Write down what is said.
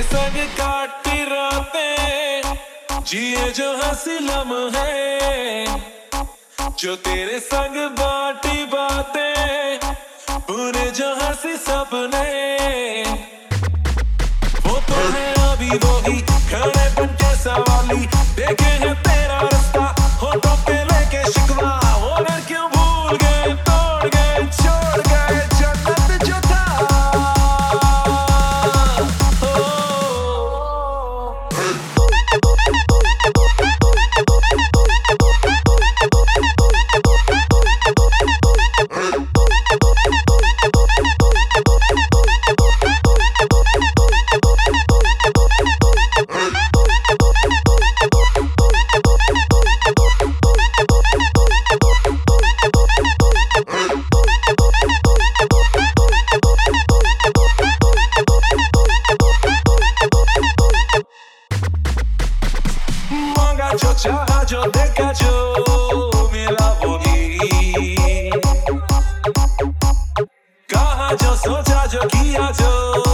संग काटी रातें, जिए जो हंसी लम्हे, जो तेरे संग बाटी बातें, पूरे जो हंसी सपने। वो तो है अभी वो ही खड़े बनके सवाली, देखे हैं तेरा रास्ता होठों पे लेके शिकवा। वो क्यों भूल गए, तोड़ गए, छोड़ गए जन्नत जो था। जो चाहा जो देखा जो मिला वही, कहा जो सोचा जो किया जो